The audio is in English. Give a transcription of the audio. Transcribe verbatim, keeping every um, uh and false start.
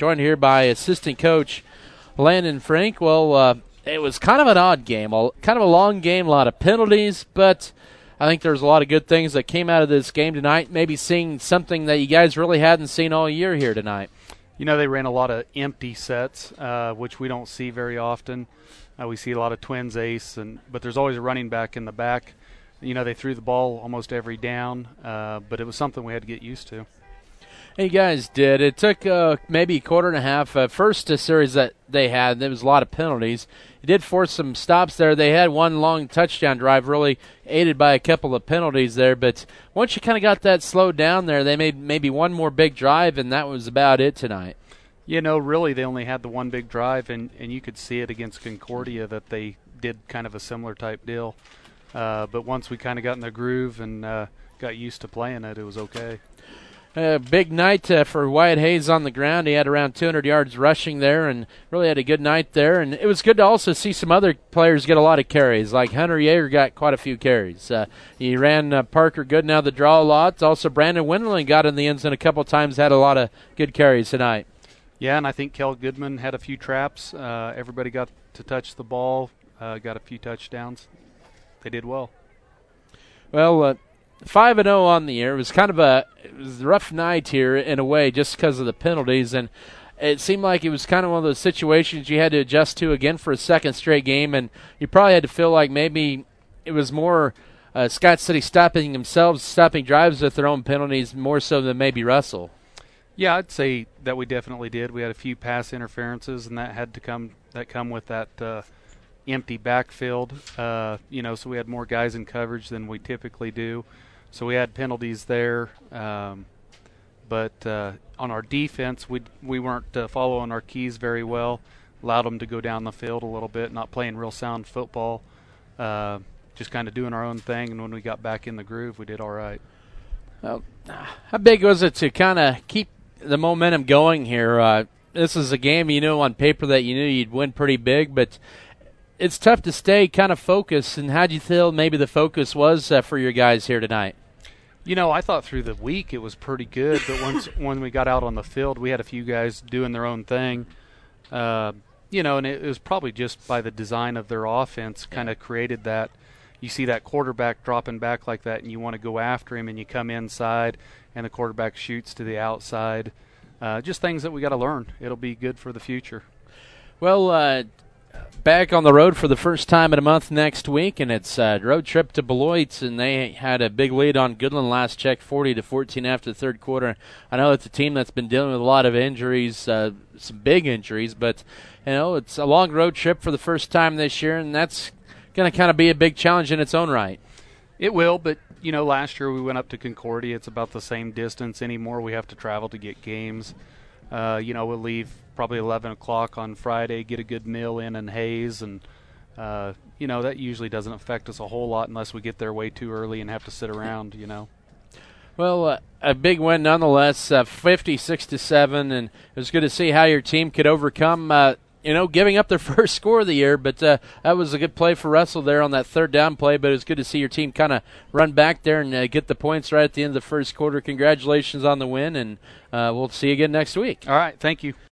joined here by assistant coach Landon Frank. Well, uh, it was kind of an odd game, kind of a long game, a lot of penalties, but I think there's a lot of good things that came out of this game tonight, maybe seeing something that you guys really hadn't seen all year here tonight. You know, they ran a lot of empty sets, uh, which we don't see very often. Uh, we see a lot of twins ace, and but there's always a running back in the back. You know, they threw the ball almost every down, uh, but it was something we had to get used to. You guys did. It took uh, maybe a quarter and a half. Uh, first uh, series that they had, there was a lot of penalties. It did force some stops there. They had one long touchdown drive, really aided by a couple of penalties there. But once you kind of got that slowed down there, they made maybe one more big drive, and that was about it tonight. You know, really they only had the one big drive, and, and you could see it against Concordia that they did kind of a similar type deal. Uh, but once we kind of got in the groove and uh, got used to playing it, it was okay. A uh, big night uh, for Wyatt Hayes on the ground. He had around two hundred yards rushing there and really had a good night there. And it was good to also see some other players get a lot of carries, like Hunter Yeager got quite a few carries. Uh, he ran uh, Parker Goodnow the draw a lot. Also, Brandon Wendling got in the end zone a couple times, had a lot of good carries tonight. Yeah, and I think Kel Goodman had a few traps. Uh, everybody got to touch the ball, uh, got a few touchdowns. They did well. Well, uh, five and oh on the year. It was kind of a, it was a rough night here in a way just because of the penalties, and it seemed like it was kind of one of those situations you had to adjust to again for a second straight game, and you probably had to feel like maybe it was more uh, Scott City stopping themselves, stopping drives with their own penalties more so than maybe Russell. Yeah, I'd say that we definitely did. We had a few pass interferences, and that had to come that come with that uh, empty backfield. Uh, you know, so we had more guys in coverage than we typically do. So we had penalties there. Um, but uh, on our defense, we we weren't uh, following our keys very well. Allowed them to go down the field a little bit, not playing real sound football. Uh, just kind of doing our own thing. And when we got back in the groove, we did all right. Well, how big was it to kind of keep the momentum going here? Uh, this is a game, you know, on paper that you knew you'd win pretty big, but it's tough to stay kind of focused. And how do you feel maybe the focus was uh, for your guys here tonight? You know, I thought through the week it was pretty good, but once when we got out on the field, we had a few guys doing their own thing. Uh, you know, and it, it was probably just by the design of their offense kind of created that. You see that quarterback dropping back like that, and you want to go after him, and you come inside, and the quarterback shoots to the outside. Uh, just things that we got to learn. It'll be good for the future. Well, uh, back on the road for the first time in a month next week, and it's a road trip to Beloit, and they had a big lead on Goodland last check, forty to fourteen after the third quarter. I know it's a team that's been dealing with a lot of injuries, uh, some big injuries, but you know it's a long road trip for the first time this year, and that's going to kind of be a big challenge in its own right. It will, but, you know, last year we went up to Concordia. It's about the same distance anymore. We have to travel to get games. Uh, you know, we'll leave probably eleven o'clock on Friday, get a good meal in in Hayes, and, uh, you know, that usually doesn't affect us a whole lot unless we get there way too early and have to sit around, you know. Well, uh, a big win nonetheless, uh, fifty-six to seven, and it was good to see how your team could overcome uh, you know, giving up their first score of the year, but uh, that was a good play for Russell there on that third down play, but it was good to see your team kind of run back there and uh, get the points right at the end of the first quarter. Congratulations on the win, and uh, we'll see you again next week. All right, thank you.